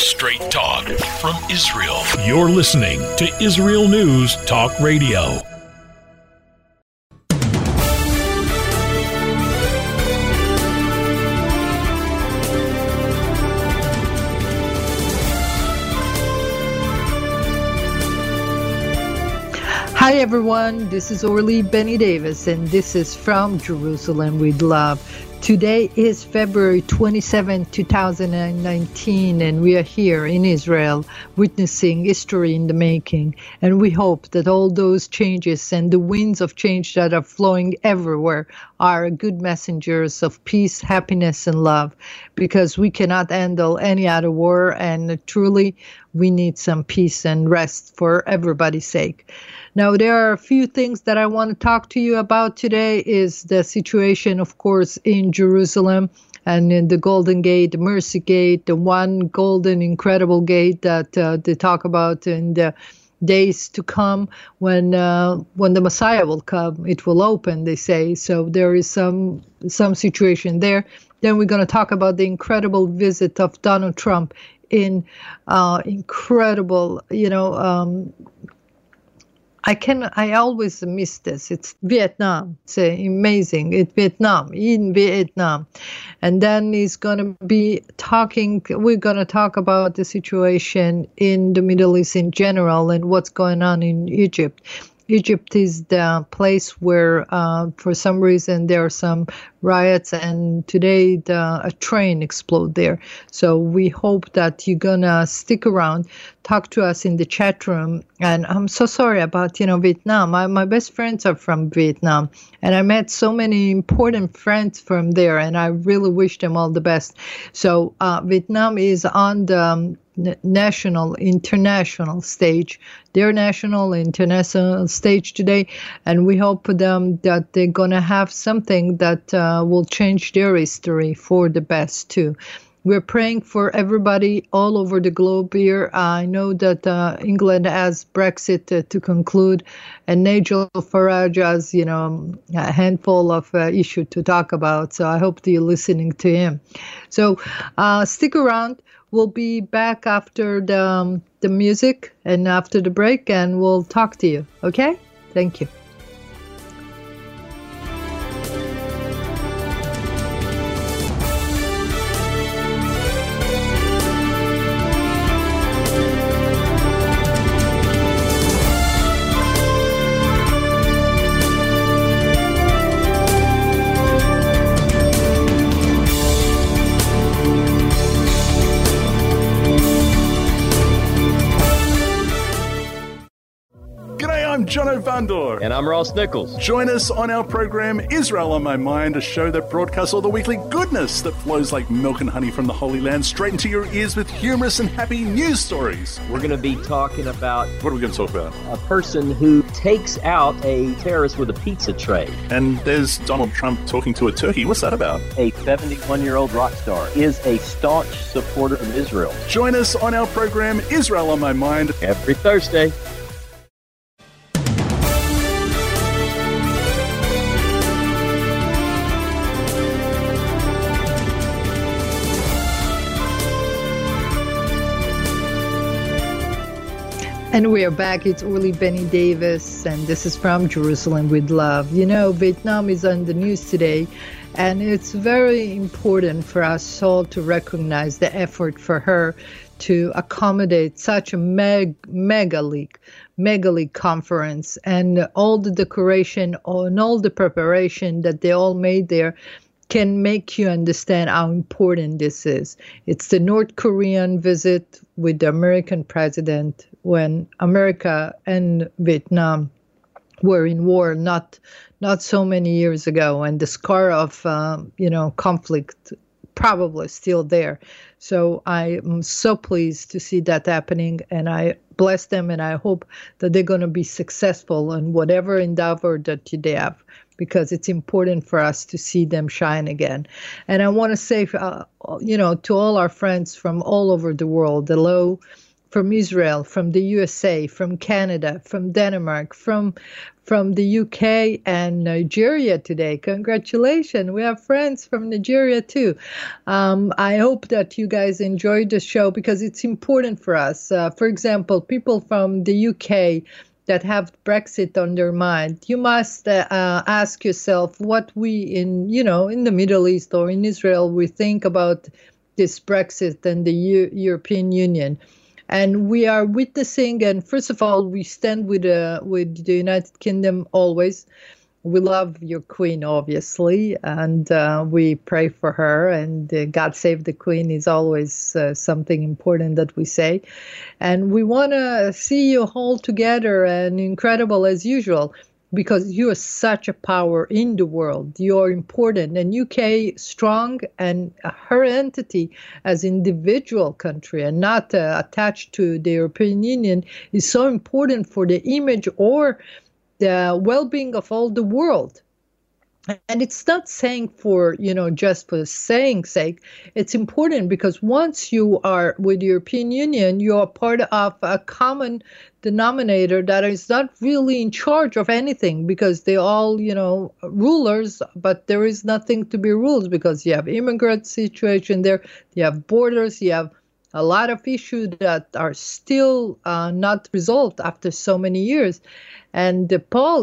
Straight talk from Israel. You're listening to Israel News Talk Radio. Hi everyone, this is Orly Benny Davis and this is From Jerusalem with Love. Today is February 27, 2019 and we are here in Israel witnessing history in the making, and we hope that all those changes and the winds of change that are flowing everywhere are good messengers of peace, happiness and love, because we cannot handle any other war and truly we need some peace and rest for everybody's sake. Now, there are a few things that I want to talk to you about today. Is the situation, of course, in Jerusalem and in the Golden Gate, the Mercy Gate, the one golden, incredible gate that they talk about in the days to come when the Messiah will come. It will open, they say. So there is some situation there. Then we're going to talk about the incredible visit of Donald Trump in incredible, I always miss this. It's Vietnam. It's amazing. It's Vietnam, in Vietnam. And then we're going to talk about the situation in the Middle East in general and what's going on in Egypt. Egypt is the place where, for some reason, there are some riots, and today a train exploded there. So we hope that you're gonna stick around, talk to us in the chat room. And I'm so sorry about Vietnam. My best friends are from Vietnam, and I met so many important friends from there, and I really wish them all the best. So Vietnam is on the national, international stage, their national, international stage today, and we hope for them that they're going to have something that will change their history for the best too. We're praying for everybody all over the globe here. I know that England has Brexit to conclude, and Nigel Farage has, a handful of issues to talk about. So I hope that you're listening to him. So stick around. We'll be back after the music and after the break, and we'll talk to you. Okay? Thank you. I'm Jono Vandor. And I'm Ross Nichols. Join us on our program, Israel on My Mind, a show that broadcasts all the weekly goodness that flows like milk and honey from the Holy Land straight into your ears with humorous and happy news stories. We're going to be talking about... What are we going to talk about? A person who takes out a terrorist with a pizza tray. And there's Donald Trump talking to a turkey. What's that about? A 71-year-old rock star is a staunch supporter of Israel. Join us on our program, Israel on My Mind, every Thursday. And we are back. It's Orly Benny Davis, and this is From Jerusalem with Love. Vietnam is on the news today, and it's very important for us all to recognize the effort for her to accommodate such a mega league conference, and all the decoration and all the preparation that they all made there can make you understand how important this is. It's the North Korean visit with the American president when America and Vietnam were in war not so many years ago, and the scar of conflict probably still there. So I am so pleased to see that happening, and I bless them, and I hope that they're going to be successful in whatever endeavor that they have, because it's important for us to see them shine again. And I want to say, to all our friends from all over the world, hello from Israel, from the USA, from Canada, from Denmark, from the UK and Nigeria today. Congratulations. We have friends from Nigeria too. I hope that you guys enjoyed the show because it's important for us. For example, people from the UK that have Brexit on their mind, you must ask yourself what we in the Middle East or in Israel, we think about this Brexit and the European Union. And we are witnessing, and first of all, we stand with the United Kingdom always. We love your queen, obviously, and we pray for her. And God save the queen is always something important that we say. And we want to see you all together and incredible as usual, because you are such a power in the world. You're important, and UK strong, and her entity as individual country and not attached to the European Union is so important for the image or the well-being of all the world. And it's not saying for, just for saying sake. It's important because once you are with the European Union, you are part of a common denominator that is not really in charge of anything because they all, rulers, but there is nothing to be ruled because you have immigrant situation there, you have borders, you have a lot of issues that are still not resolved after so many years. And Paul,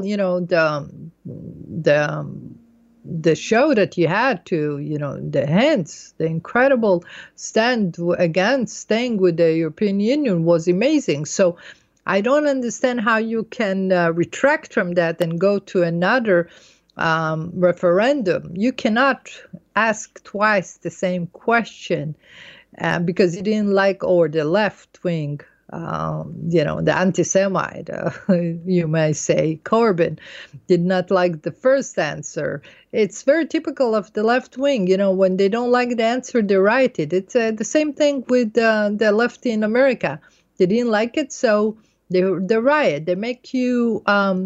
the show that you had to, the incredible stand against staying with the European Union was amazing. So I don't understand how you can retract from that and go to another referendum. You cannot ask twice the same question because you didn't like, or the left wing, the anti-Semite, you may say, Corbyn, did not like the first answer. It's very typical of the left wing. When they don't like the answer, they write it. It's the same thing with the left in America. They didn't like it, so they riot. They make you,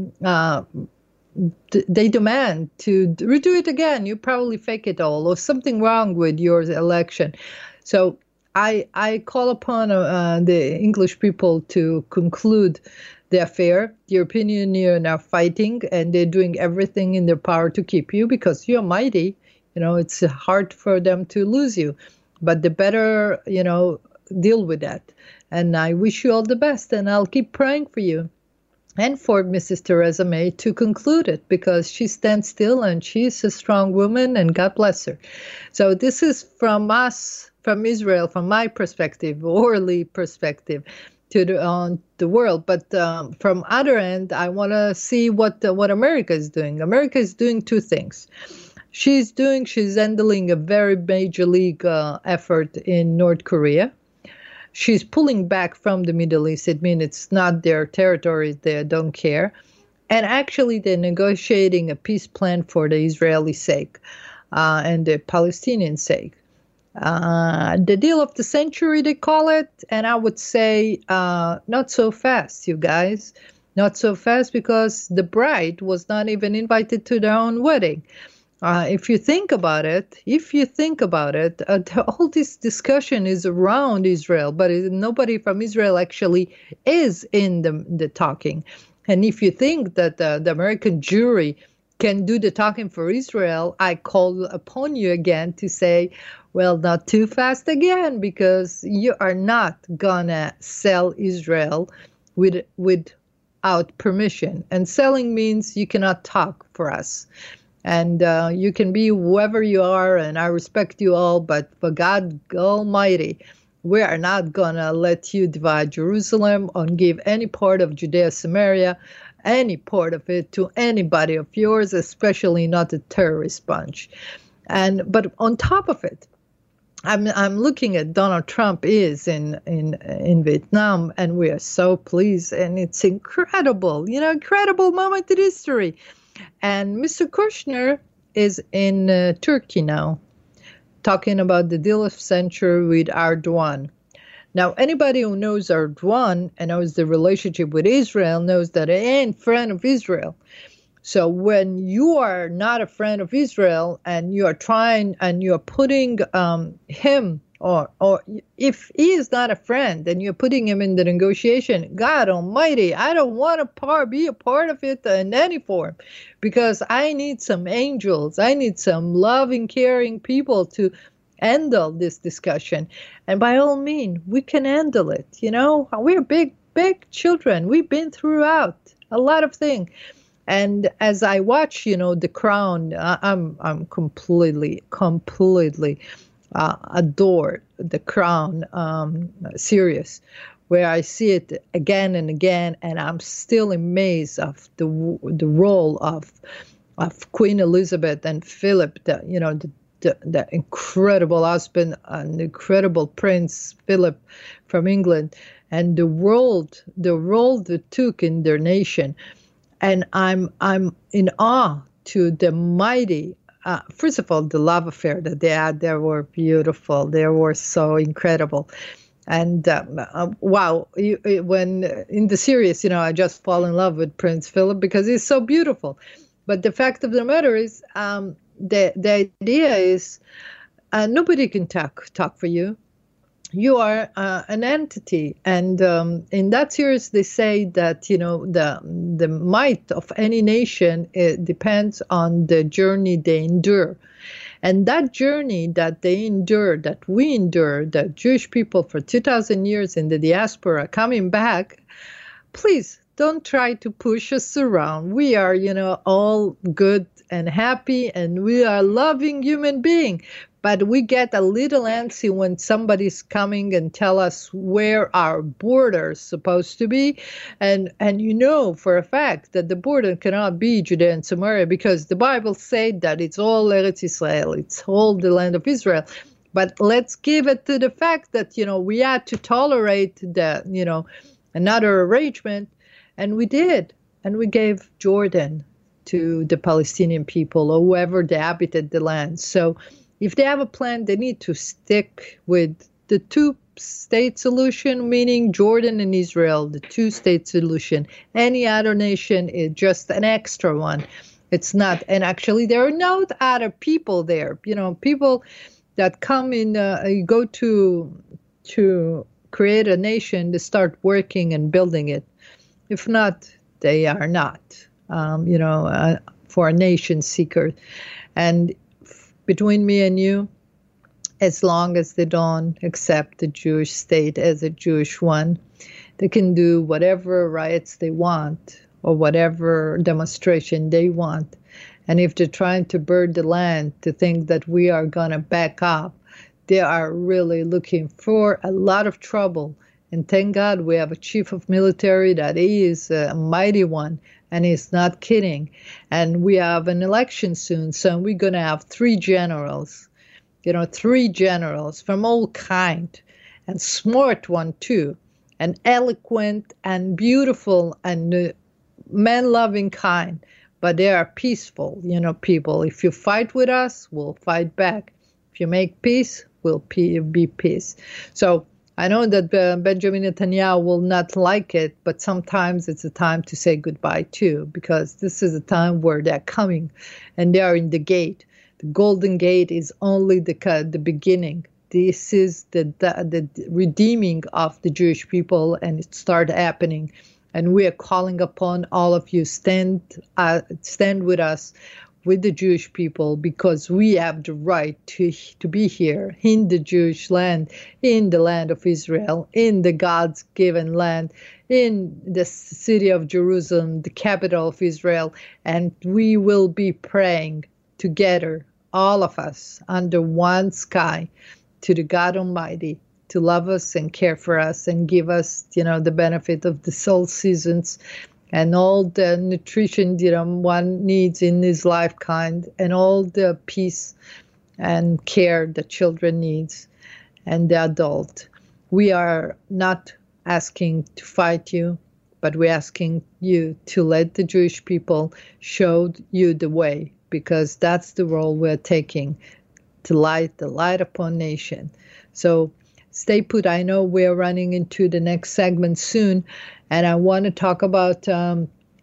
they demand to redo it again. You probably fake it all or something wrong with your election. So I call upon the English people to conclude the affair. The European Union are fighting, and they're doing everything in their power to keep you because you're mighty. It's hard for them to lose you. But the better, deal with that. And I wish you all the best, and I'll keep praying for you and for Mrs. Theresa May to conclude it because she stands still and she's a strong woman, and God bless her. So this is from us, from Israel, from my perspective, worldly perspective, to the world. But from other end, I want to see what America is doing. America is doing two things. She's handling a very major league effort in North Korea. She's pulling back from the Middle East. It means it's not their territory. They don't care. And actually, they're negotiating a peace plan for the Israeli sake and the Palestinian sake. The deal of the century, they call it. And I would say not so fast, you guys. Not so fast because the bride was not even invited to their own wedding. If you think about it, all this discussion is around Israel, but nobody from Israel actually is in the talking. And if you think that the American jury can do the talking for Israel, I call upon you again to say, well, not too fast again, because you are not gonna sell Israel without permission. And selling means you cannot talk for us. And you can be whoever you are, and I respect you all, but for God Almighty, we are not going to let you divide Jerusalem or give any part of Judea, Samaria, any part of it to anybody of yours, especially not a terrorist bunch. But on top of it, I'm looking at Donald Trump is in Vietnam, and we are so pleased, and it's incredible, incredible moment in history. And Mr. Kushner is in Turkey now, talking about the deal of century with Erdogan. Now, anybody who knows Erdogan and knows the relationship with Israel knows that he ain't friend of Israel. So when you are not a friend of Israel and you are trying and you are putting him or if he is not a friend and you're putting him in the negotiation, God Almighty, I don't want to be a part of it in any form, because I need some angels. I need some loving, caring people to handle this discussion. And by all means, we can handle it. We're big children. We've been throughout a lot of things. And as I watch, The Crown, I'm completely adored The Crown series, where I see it again and again, and I'm still amazed of the role of Queen Elizabeth and Philip, the incredible husband and incredible Prince Philip from England, and the role they took in their nation. And I'm in awe to the mighty, first of all, the love affair that they had. They were beautiful. They were so incredible. And wow, when in the series, I just fall in love with Prince Philip because he's so beautiful. But the fact of the matter is, the idea is nobody can talk for you. You are an entity, and in that series they say that the might of any nation depends on the journey they endure, and that journey that they endure, that we endure, the Jewish people for 2,000 years in the diaspora coming back. Please don't try to push us around. We are, all good and happy, and we are loving human beings. But we get a little antsy when somebody's coming and tell us where our border is supposed to be. And for a fact that the border cannot be Judea and Samaria, because the Bible said that it's all Eretz Israel, it's all the land of Israel. But let's give it to the fact that, we had to tolerate another arrangement, and we did. And we gave Jordan to the Palestinian people, or whoever they habited the land. So if they have a plan, they need to stick with the two-state solution, meaning Jordan and Israel, the two-state solution. Any other nation is just an extra one. It's not. And actually, there are no other people there. People that come in, go to create a nation, to start working and building it. If not, they are not, for a nation seeker. And between me and you, as long as they don't accept the Jewish state as a Jewish one, they can do whatever riots they want or whatever demonstration they want. And if they're trying to burn the land to think that we are going to back up, they are really looking for a lot of trouble. And thank God we have a chief of military that he is a mighty one, and he's not kidding. And we have an election soon, so we're going to have 3 generals, 3 generals from all kind, and smart one too, and eloquent and beautiful and man-loving kind. But they are peaceful, people. If you fight with us, we'll fight back. If you make peace, we'll be peace. So I know that Benjamin Netanyahu will not like it, but sometimes it's a time to say goodbye too, because this is a time where they're coming and they are in the gate. The Golden Gate is only the beginning. This is the redeeming of the Jewish people, and it started happening. And we are calling upon all of you, stand with us, with the Jewish people, because we have the right to be here in the Jewish land, in the land of Israel, in the God's given land, in the city of Jerusalem, the capital of Israel. And we will be praying together, all of us, under one sky, to the God Almighty, to love us and care for us and give us, the benefit of the soul seasons and all the nutrition, one needs in his lifetime, and all the peace and care the children needs and the adult. We are not asking to fight you, but we're asking you to let the Jewish people show you the way, because that's the role we're taking, to light the light upon nation. So stay put. I know we're running into the next segment soon, and I want to talk about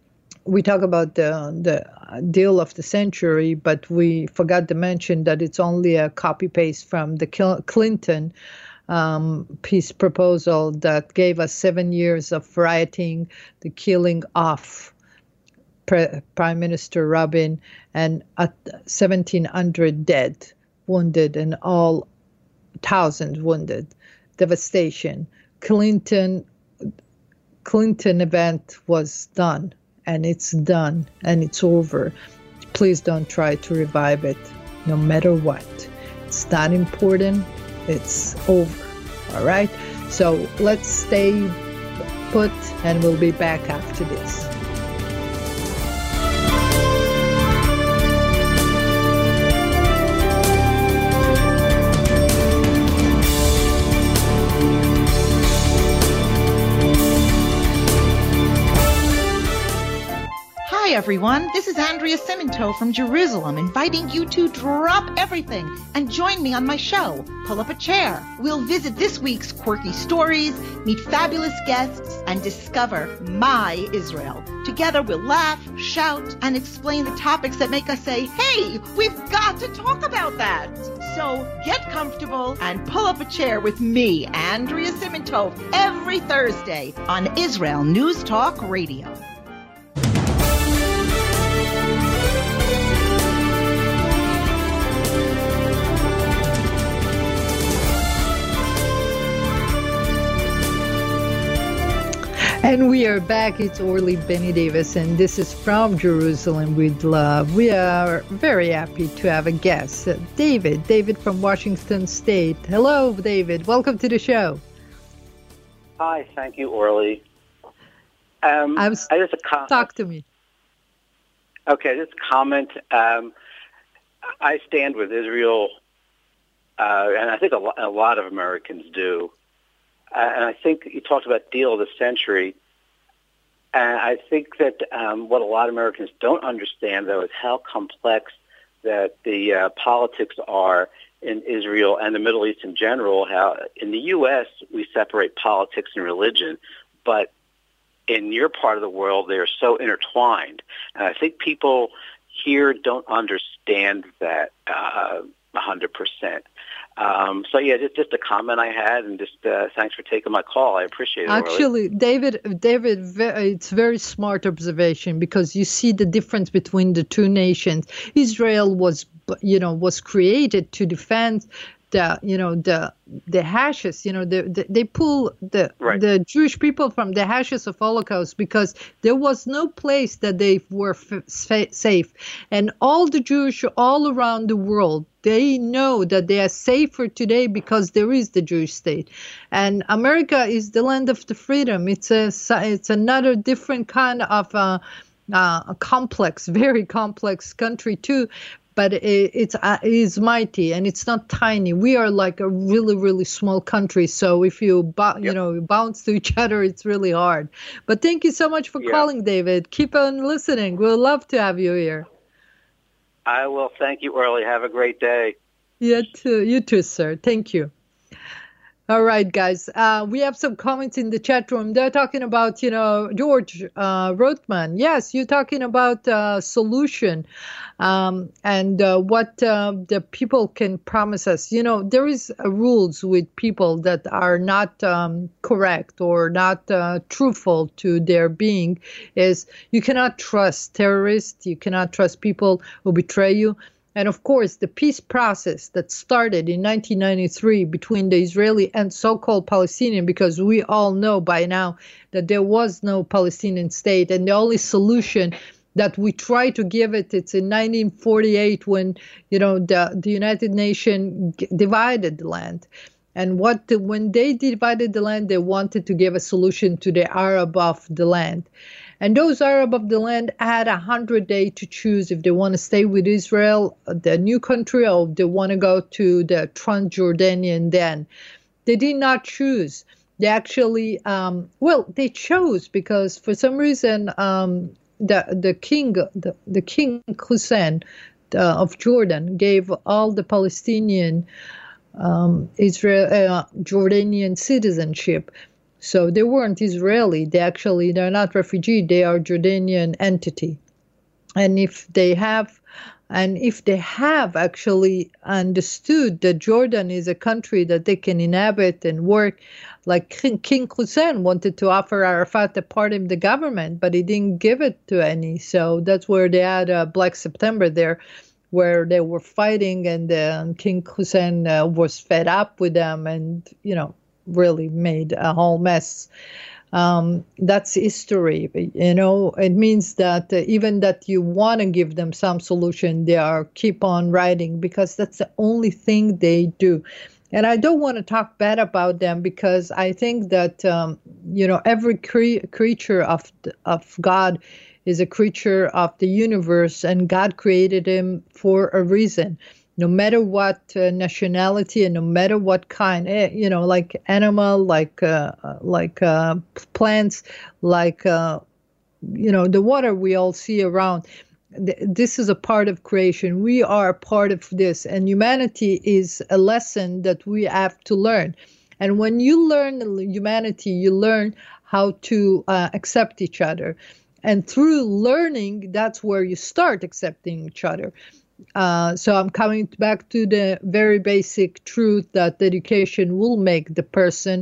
we talk about the deal of the century, but we forgot to mention that it's only a copy-paste from the Clinton peace proposal that gave us 7 years of rioting, the killing of Prime Minister Rabin, and 1,700 dead, wounded, and all thousands wounded. Devastation. Clinton event was done, and it's done, and it's over. Please don't try to revive it, no matter what. It's not important. It's over. All right? So let's stay put, and we'll be back after this. Hi everyone, this is Andrea Simento from Jerusalem, inviting you to drop everything and join me on my show, Pull Up a Chair. We'll visit this week's quirky stories, meet fabulous guests, and discover my Israel. Together we'll laugh, shout, and explain the topics that make us say, hey, we've got to talk about that. So get comfortable and pull up a chair with me, Andrea Simento, every Thursday on Israel News Talk Radio. And we are back. It's Orly Benny Davis, and this is From Jerusalem with Love. We are very happy to have a guest, David from Washington State. Hello, David. Welcome to the show. Hi, thank you, Orly. Talk to me. Okay, just a comment. I stand with Israel, and I think a lot of Americans do. And I think you talked about deal of the century. And I think that what a lot of Americans don't understand, though, is how complex that the politics are in Israel and the Middle East in general. How in the U.S. we separate politics and religion, but in your part of the world they're so intertwined. And I think people here don't understand that 100%. So yeah, just a comment I had, and just thanks for taking my call. I appreciate it. Actually, Orly. David, it's very smart observation, because you see the difference between the two nations. Israel was created to defend the hashes, they pull the Jewish people from the hashes of Holocaust, because there was no place that they were safe. And all the Jewish all around the world, they know that they are safer today because there is the Jewish state. And America is the land of the freedom. It's another different kind of a complex, very complex country too. But it is mighty, and it's not tiny. We are like a really, really small country. So if you bounce to each other, it's really hard. But thank you so much for calling, David. Keep on listening. We'll love to have you here. I will. Thank you, Orly. Have a great day. You too, sir. Thank you. All right, guys. We have some comments in the chat room. They're talking about, George Rothman. Yes, you're talking about solution and what the people can promise us. There is rules with people that are not correct or not truthful to their being. Is you cannot trust terrorists. You cannot trust people who betray you. And of course, the peace process that started in 1993 between the Israeli and so-called Palestinian, because we all know by now that there was no Palestinian state, and the only solution that we try to give it's in 1948 when the United Nations divided the land. And when they divided the land, they wanted to give a solution to the Arab of the land. And those Arab of the land had 100 days to choose if they want to stay with Israel, the new country, or if they want to go to the Transjordanian then. They did not choose. They actually, they chose because for some reason the king Hussein of Jordan gave all the Palestinian Jordanian citizenship. So they weren't Israeli. They're not refugee. They are Jordanian entity. And if they have actually understood that Jordan is a country that they can inhabit and work, like King Hussein wanted to offer Arafat a part in the government, but he didn't give it to any. So that's where they had Black September there, where they were fighting, and King Hussein was fed up with them and, really made a whole mess. That's history. It means that even that you want to give them some solution, they are keep on writing, because that's the only thing they do. And I don't want to talk bad about them, because I think that, every creature of God is a creature of the universe, and God created him for a reason. No matter what nationality and no matter what kind, like animal, like plants, like, the water we all see around. This is a part of creation. We are a part of this, and humanity is a lesson that we have to learn. And when you learn humanity, you learn how to accept each other. And through learning, that's where you start accepting each other. So I'm coming back to the very basic truth that education will make the person,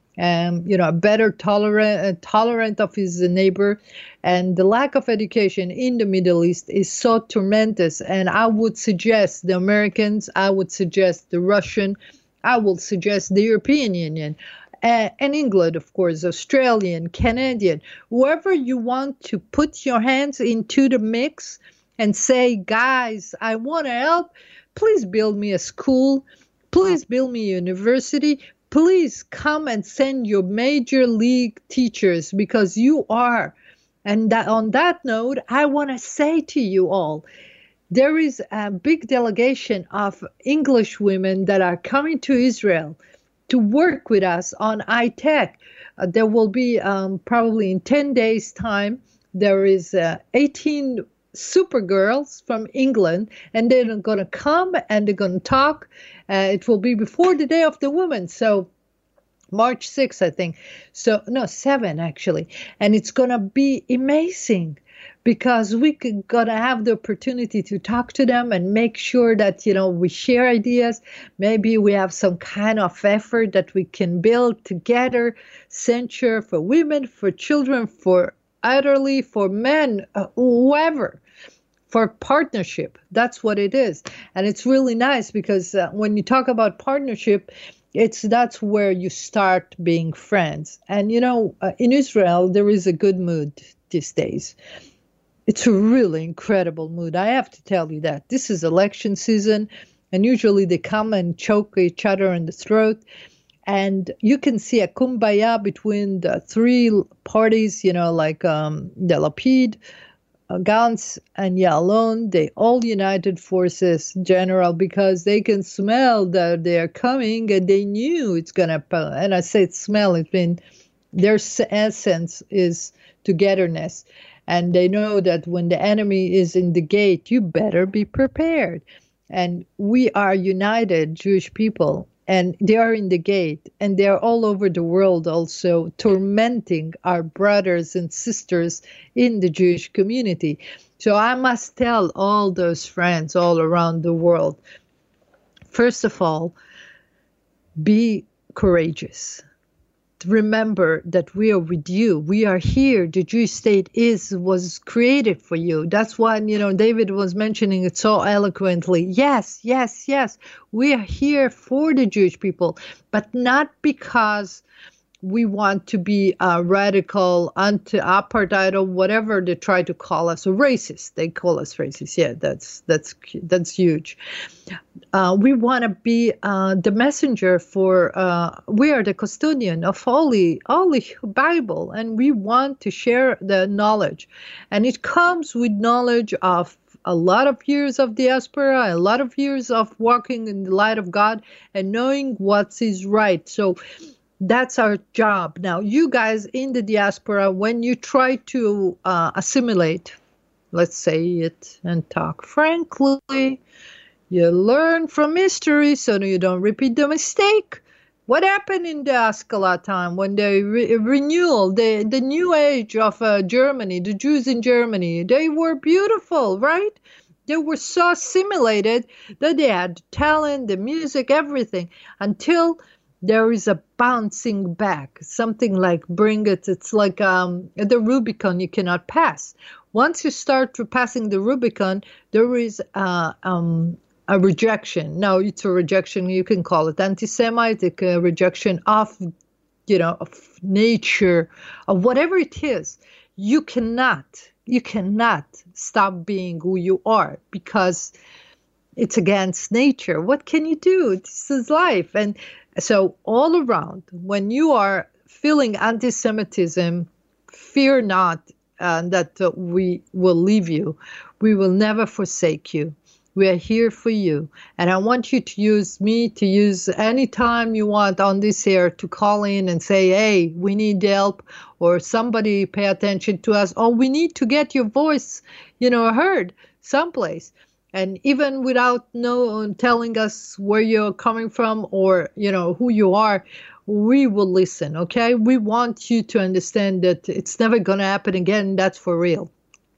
a better tolerant of his neighbor. And the lack of education in the Middle East is so tremendous. And I would suggest the Americans, I would suggest the Russian, I will suggest the European Union, and England, of course, Australian, Canadian, whoever you want to put your hands into the mix and say, guys, I want to help. Please build me a school. Please build me a university. Please come and send your major league teachers, because you are. And on that note, I want to say to you all, there is a big delegation of English women that are coming to Israel to work with us on iTech. There will be probably in 10 days' time, there is 18 Supergirls from England, and they're going to come and they're going to talk. It will be before the Day of the Woman, so March 6th, I think. So, no, 7 actually. And it's going to be amazing, because we're going to have the opportunity to talk to them and make sure that, we share ideas. Maybe we have some kind of effort that we can build together, censure for women, for children, for elderly, for men, whoever. For partnership. That's what it is. And it's really nice, because when you talk about partnership, that's where you start being friends. And, in Israel, there is a good mood these days. It's a really incredible mood. I have to tell you that. This is election season, and usually they come and choke each other in the throat. And you can see a kumbaya between the three parties, like the Lapid, Gantz and Yalon. They all united forces, General, because they can smell that they are coming, and they knew it's going to, and I say smell, it's been, their essence is togetherness. And they know that when the enemy is in the gate, you better be prepared. And we are united Jewish people, and they are in the gate, and they are all over the world also tormenting our brothers and sisters in the Jewish community. So I must tell all those friends all around the world, first of all, be courageous. Remember that we are with you. We are here. The Jewish state was created for you. That's why, David was mentioning it so eloquently. Yes, yes, yes. We are here for the Jewish people, but not because we want to be radical, anti-apartheid, or whatever they try to call us, or racist. They call us racist. Yeah, that's huge. We want to be the messenger for. We are the custodian of Holy Bible, and we want to share the knowledge, and it comes with knowledge of a lot of years of diaspora, a lot of years of walking in the light of God, and knowing what is right. So that's our job. Now, you guys in the diaspora, when you try to assimilate, let's say it and talk frankly, you learn from history so you don't repeat the mistake. What happened in the Haskalah time when they renewal, the new age of Germany, the Jews in Germany? They were beautiful, right? They were so assimilated that they had the talent, the music, everything, until there is a bouncing back, something like bring it. It's like the Rubicon you cannot pass. Once you start passing the Rubicon, there is a rejection. No, it's a rejection. You can call it anti-Semitic rejection of, of nature, of whatever it is. You cannot stop being who you are because it's against nature. What can you do? This is life. And so all around, when you are feeling anti-Semitism, fear not that we will leave you. We will never forsake you. We are here for you. And I want you to use me, to use any time you want on this air to call in and say, hey, we need help, or somebody pay attention to us, or we need to get your voice, heard someplace. And even without telling us where you're coming from or, who you are, we will listen, okay? We want you to understand that it's never going to happen again. That's for real.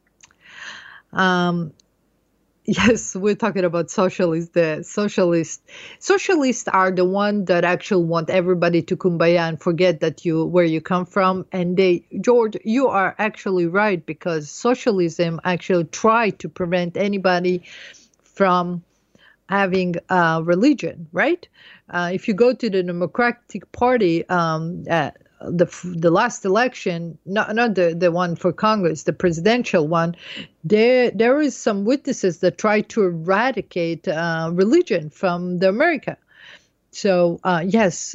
Yes, we're talking about socialists. The socialists are the one that actually want everybody to kumbaya and forget that where you come from. And George, you are actually right, because socialism actually tried to prevent anybody from having religion, right? If you go to the Democratic Party, the last election, not the one for Congress, the presidential one, there is some witnesses that try to eradicate religion from the America. So yes,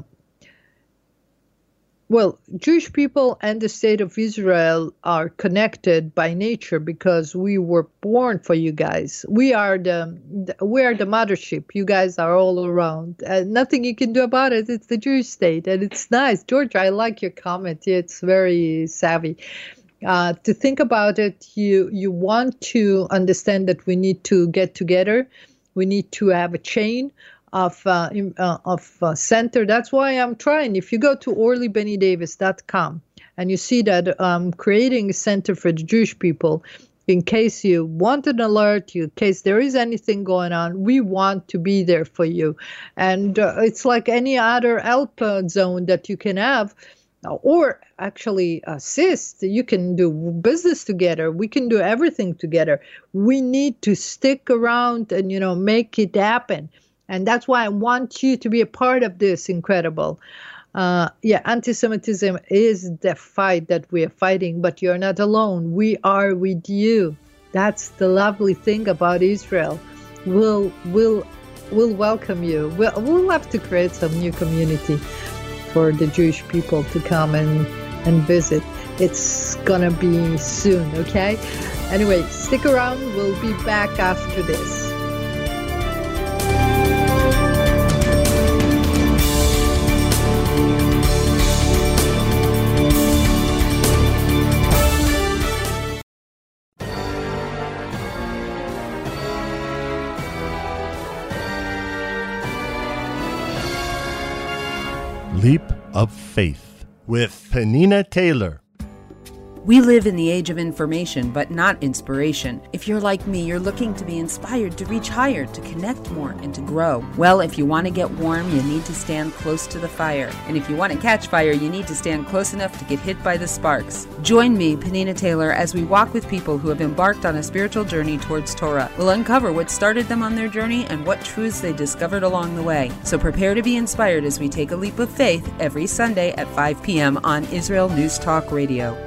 well, Jewish people and the state of Israel are connected by nature because we were born for you guys. We are the mothership. You guys are all around. Nothing you can do about it. It's the Jewish state, and it's nice. George, I like your comment. It's very savvy. To think about it, you want to understand that we need to get together. We need to have a chain of center. That's why I'm trying. If you go to orlybennydavis.com and you see that I'm creating a center for the Jewish people, in case you want an alert, in case there is anything going on, we want to be there for you. And it's like any other help zone that you can have, or actually assist. You can do business together. We can do everything together. We need to stick around and, make it happen. And that's why I want you to be a part of this incredible. Anti-Semitism is the fight that we are fighting, but you're not alone. We are with you. That's the lovely thing about Israel. We'll welcome you. We'll have to create some new community for the Jewish people to come and visit. It's gonna be soon, okay? Anyway, stick around. We'll be back after this. Leap of Faith with Penina Taylor. We live in the age of information, but not inspiration. If you're like me, you're looking to be inspired to reach higher, to connect more, and to grow. Well, if you want to get warm, you need to stand close to the fire. And if you want to catch fire, you need to stand close enough to get hit by the sparks. Join me, Penina Taylor, as we walk with people who have embarked on a spiritual journey towards Torah. We'll uncover what started them on their journey and what truths they discovered along the way. So prepare to be inspired as we take a leap of faith every Sunday at 5 p.m. on Israel News Talk Radio.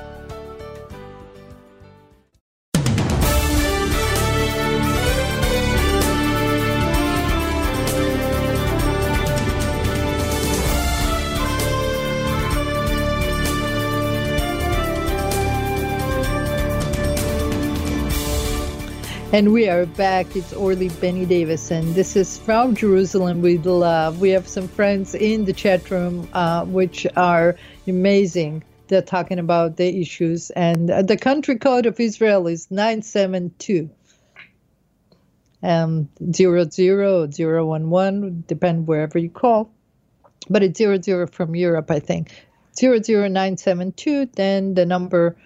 And we are back. It's Orly Benny Davis, and this is from Jerusalem with Love. We have some friends in the chat room, which are amazing. They're talking about the issues, and the country code of Israel is 972. 00 011, depend wherever you call. but it's 00 from Europe, I think. 00972, then the number,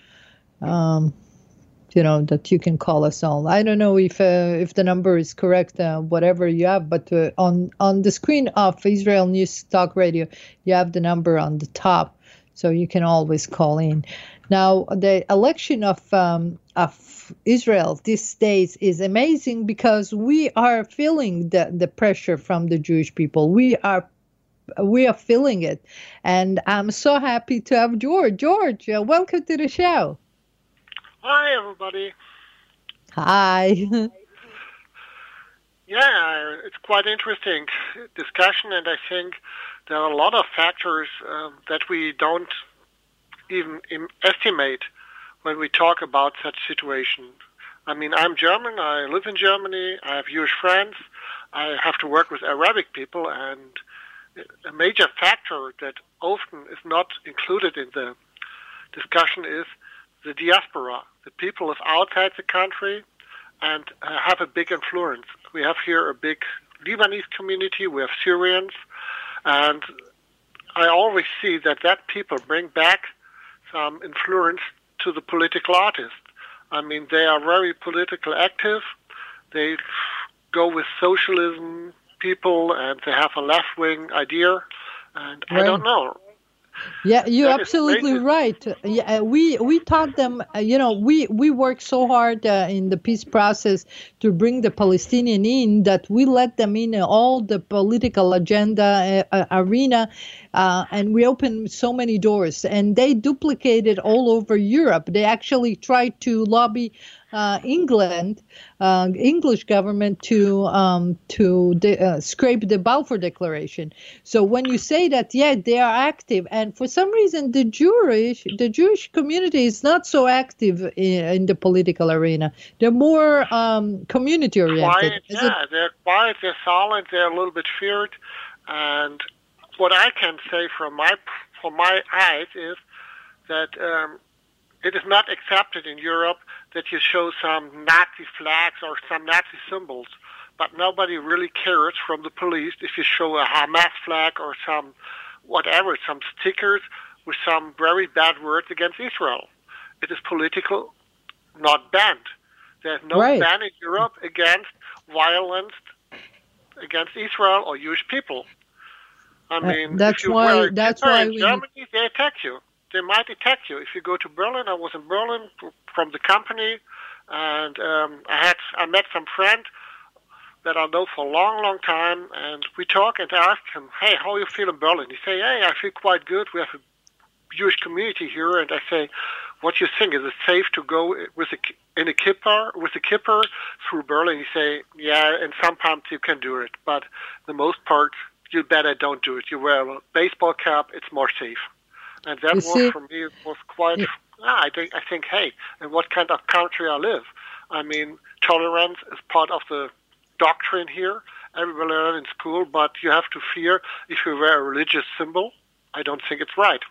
that you can call us on. I don't know if the number is correct, whatever you have, but on the screen of Israel News Talk Radio, you have the number on the top, so you can always call in. Now, the election of Israel these days is amazing because we are feeling the pressure from the Jewish people. We are feeling it. And I'm so happy to have George. George, welcome to the show. Hi, everybody. Hi. Yeah, it's quite interesting discussion, and I think there are a lot of factors that we don't even estimate when we talk about such situation. I mean, I'm German, I live in Germany, I have Jewish friends, I have to work with Arabic people, and a major factor that often is not included in the discussion is the diaspora. The people live outside the country and have a big influence. We have here a big Lebanese community, we have Syrians, and I always see that people bring back some influence to the political artists. I mean, they are very politically active. They go with socialism people, and they have a left-wing idea, and right. I don't know. Yeah, you're absolutely right. Yeah, we taught them, we work so hard in the peace process to bring the Palestinian in that we let them in all the political agenda arena, and we opened so many doors, and they duplicated all over Europe. They actually tried to lobby English government to scrape the Balfour Declaration. So when you say that, yeah, they are active, and for some reason the Jewish community is not so active in the political arena. They're more community oriented. Quiet, they're quiet, they're silent, they're a little bit feared, and what I can say from my eyes is that it is not accepted in Europe that you show some Nazi flags or some Nazi symbols, but nobody really cares from the police if you show a Hamas flag or some stickers with some very bad words against Israel. It is political, not banned. There's no ban in Europe against violence against Israel or Jewish people. I mean, that's if you why in Germany, they attack you. They might attack you. If you go to Berlin, I was in Berlin from the company, and I met some friend that I know for a long, long time, and we talk, and I asked him, hey, how you feel in Berlin? He say, hey, I feel quite good. We have a Jewish community here, and I say, what do you think? Is it safe to go with a kippah through Berlin? He say, yeah, and sometimes you can do it, but the most part, you better don't do it. You wear a baseball cap, it's more safe. And that was, for me, it was quite, I think, hey, in what kind of country I live? I mean, tolerance is part of the doctrine here. Everybody learn in school, but you have to fear if you wear a religious symbol. I don't think it's right.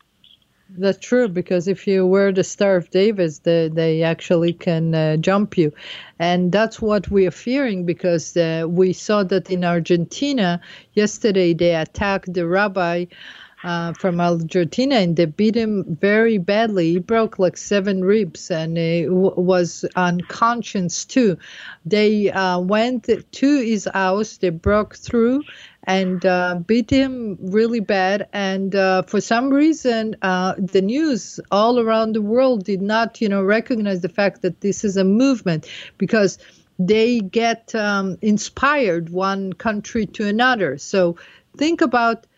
That's true, because if you wear the Star of David, they actually can jump you. And that's what we are fearing, because we saw that in Argentina yesterday they attacked the rabbi from Argentina, and they beat him very badly. He broke like 7 ribs, and he was unconscious too. They went to his house, they broke through and beat him really bad. And for some reason, the news all around the world did not, recognize the fact that this is a movement, because they get inspired one country to another. So think about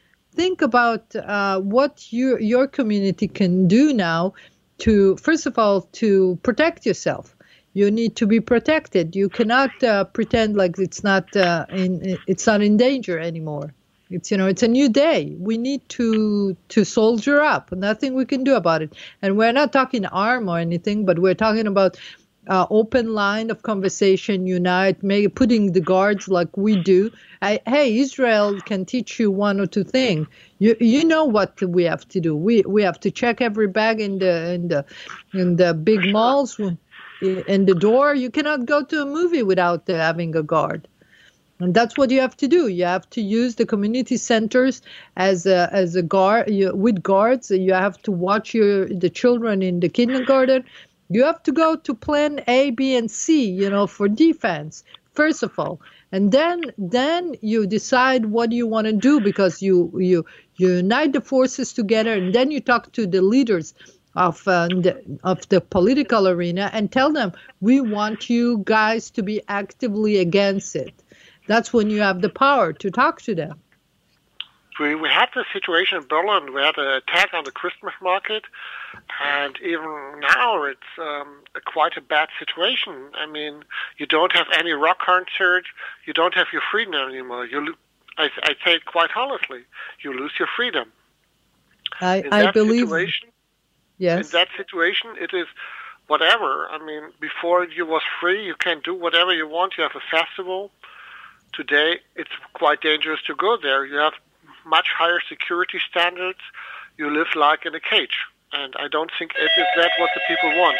what your community can do now to, first of all, to protect yourself. You need to be protected. You cannot pretend like it's not in danger anymore. It's a new day. We need to soldier up. Nothing we can do about it. And we're not talking arm or anything, but we're talking about open line of conversation, unite, putting the guards like we do. Hey, Israel can teach you one or two things. You know what we have to do. We have to check every bag in the big malls. In the door, you cannot go to a movie without having a guard. And that's what you have to do. You have to use the community centers as a guard with guards. You have to watch the children in the kindergarten. You have to go to plan A, B, and C, for defense, first of all. And then you decide what you want to do, because you unite the forces together, and then you talk to the leaders of the political arena and tell them, we want you guys to be actively against it. That's when you have the power to talk to them. We had the situation in Berlin. We had an attack on the Christmas market, and even now it's quite a bad situation. I mean, you don't have any rock concert. You don't have your freedom anymore. I say it quite honestly. You lose your freedom. I believe. Yes. In that situation, it is whatever. I mean, before you was free, you can do whatever you want. You have a festival. Today, it's quite dangerous to go there. You have much higher security standards. You live like in a cage. And I don't think it is that what the people want.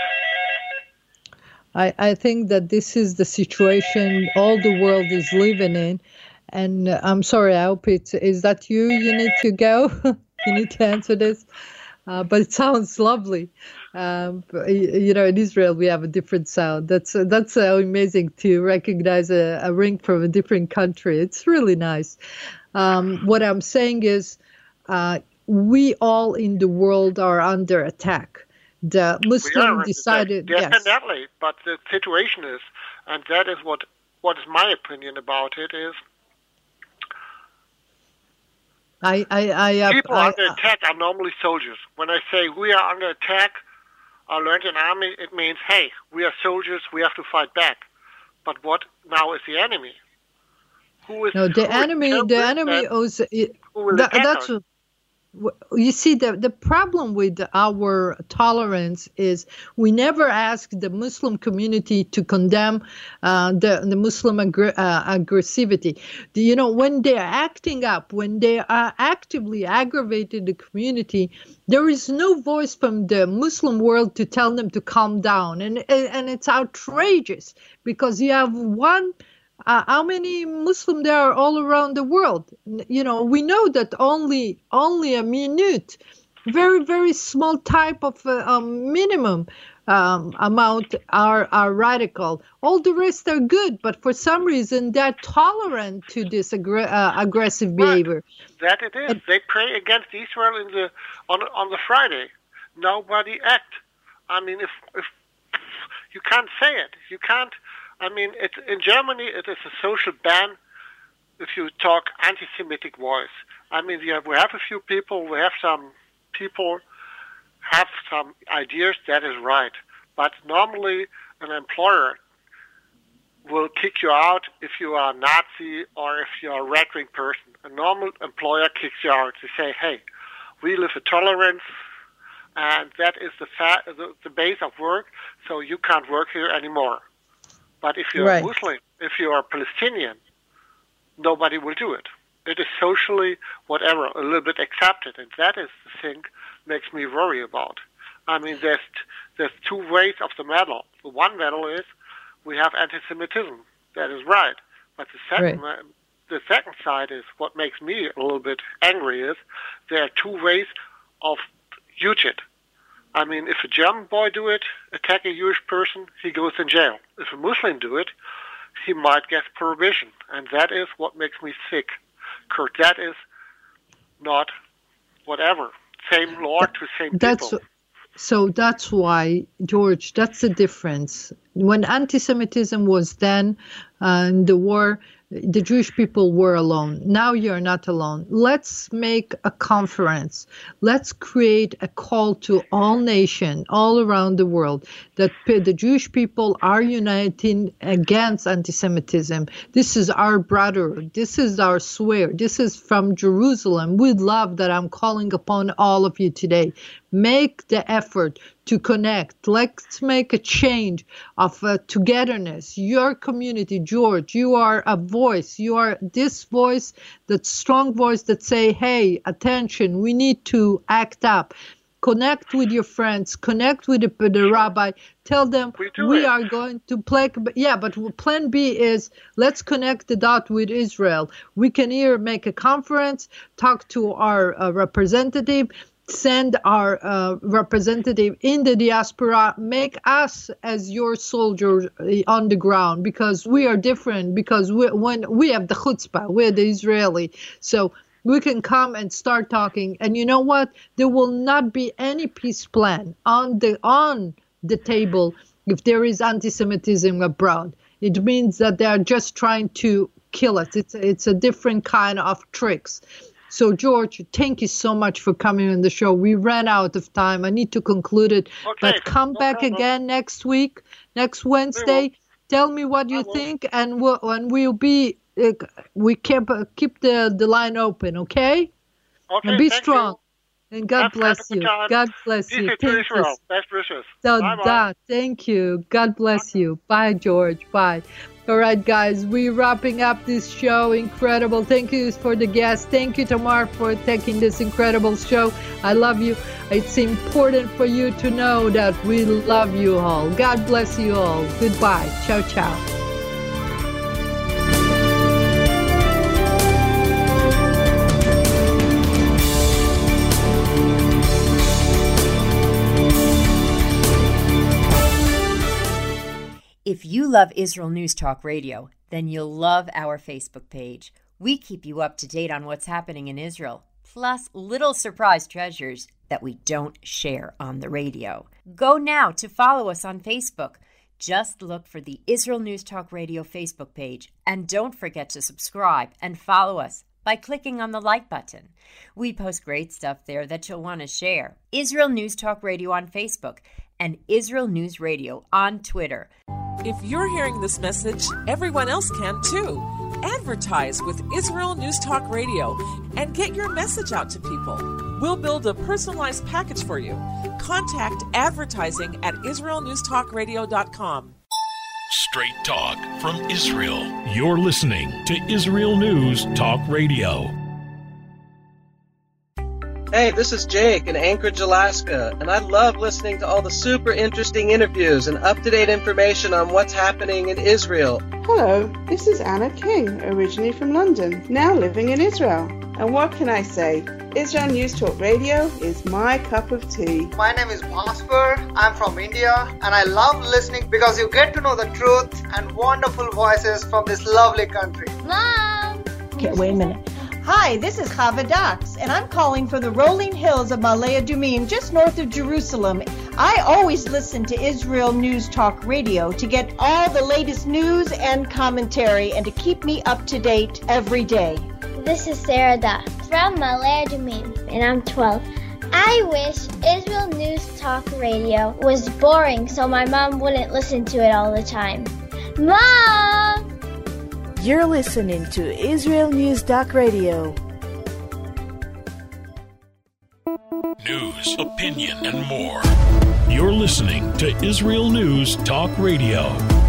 I think that this is the situation all the world is living in. And I'm sorry, I hope is that you? You need to go? You need to answer this? But it sounds lovely. In Israel, we have a different sound. That's amazing to recognize a ring from a different country. It's really nice. What I'm saying is we all in the world are under attack. The Muslim decided, definitely, yes. But the situation is, and that is what is my opinion about it is, people under attack are normally soldiers. When I say we are under attack, I learned in army, it means, hey, we are soldiers, we have to fight back. But what now is the enemy? The enemy owes it. That's you see, the problem with our tolerance is we never ask the Muslim community to condemn the Muslim aggressivity. When they are acting up, when they are actively aggravating the community, there is no voice from the Muslim world to tell them to calm down. And it's outrageous, because you have how many Muslims there are all around the world? We know that only a minute, very, very small type of minimum amount are radical. All the rest are good, but for some reason they're tolerant to this aggressive behavior. That it is. They pray against Israel on the Friday. Nobody act. I mean, if you can't say it, you can't. I mean, in Germany, it is a social ban if you talk anti-Semitic voice. I mean, we have a few people, some people have some ideas, that is right. But normally, an employer will kick you out if you are a Nazi or if you are a right-wing person. A normal employer kicks you out to say, hey, we live in tolerance, and that is the base of work, so you can't work here anymore. But if you're a Muslim, if you are a Palestinian, nobody will do it. It is socially, whatever, a little bit accepted. And that is the thing makes me worry about. I mean, there's two ways of the medal. The one medal is we have anti-Semitism. That is right. But the second side is what makes me a little bit angry is there are two ways of use it. I mean, if a German boy do it, attack a Jewish person, he goes in jail. If a Muslim do it, he might get prohibition. And that is what makes me sick. Kurt, that is not whatever. Same law to same people. So that's why, George, that's the difference. When anti-Semitism was then in the war, the Jewish people were alone. Now you're not alone. Let's make a conference. Let's create a call to all nations all around the world that the Jewish people are uniting against anti-Semitism. This is our brotherhood. This is our swear. This is from Jerusalem. With love that I'm calling upon all of you today. Make the effort to connect. Let's make a change of togetherness. Your community, George, you are a voice. You are this voice, that strong voice that say, hey, attention, we need to act up. Connect with your friends. Connect with the rabbi. Tell them we are going to play. Yeah, but plan B is let's connect the dot with Israel. We can here make a conference, talk to our representative, send our representative in the diaspora, make us as your soldiers on the ground, because we are different, because when we have the chutzpah, we're the Israeli. So we can come and start talking. And you know what? There will not be any peace plan on the table if there is anti-Semitism abroad. It means that they are just trying to kill us. It's a different kind of tricks. So, George, thank you so much for coming on the show. We ran out of time. I need to conclude it. Okay. But come back again next week, next Wednesday. Tell me what you think, and we'll be. We keep the line open, okay? Okay. And be strong. And God bless you. God bless you. Thank you. Best wishes. Bye. Thank you. God bless you. Bye, George. Bye. All right, guys, we're wrapping up this show. Incredible. Thank you for the guests. Thank you, Tamar, for taking this incredible show. I love you. It's important for you to know that we love you all. God bless you all. Goodbye. Ciao, ciao. If you love Israel News Talk Radio, then you'll love our Facebook page. We keep you up to date on what's happening in Israel, plus little surprise treasures that we don't share on the radio. Go now to follow us on Facebook. Just look for the Israel News Talk Radio Facebook page, and don't forget to subscribe and follow us by clicking on the like button. We post great stuff there that you'll want to share. Israel News Talk Radio on Facebook and Israel News Radio on Twitter. If you're hearing this message, everyone else can too. Advertise with Israel News Talk Radio and get your message out to people. We'll build a personalized package for you. Contact advertising at israelnewstalkradio.com. Straight talk from Israel. You're listening to Israel News Talk Radio. Hey, this is Jake in Anchorage, Alaska, and I love listening to all the super interesting interviews and up-to-date information on what's happening in Israel. Hello, this is Anna King, originally from London, now living in Israel. And what can I say? Israel News Talk Radio is my cup of tea. My name is Bhaskar. I'm from India, and I love listening because you get to know the truth and wonderful voices from this lovely country. Mom! Okay, wait a minute. Hi, this is Chava Dax, and I'm calling from the rolling hills of Ma'ale Adumim, just north of Jerusalem. I always listen to Israel News Talk Radio to get all the latest news and commentary and to keep me up to date every day. This is Sarah Dax from Ma'ale Adumim, and I'm 12. I wish Israel News Talk Radio was boring so my mom wouldn't listen to it all the time. Mom! You're listening to Israel News Talk Radio. News, opinion, and more. You're listening to Israel News Talk Radio.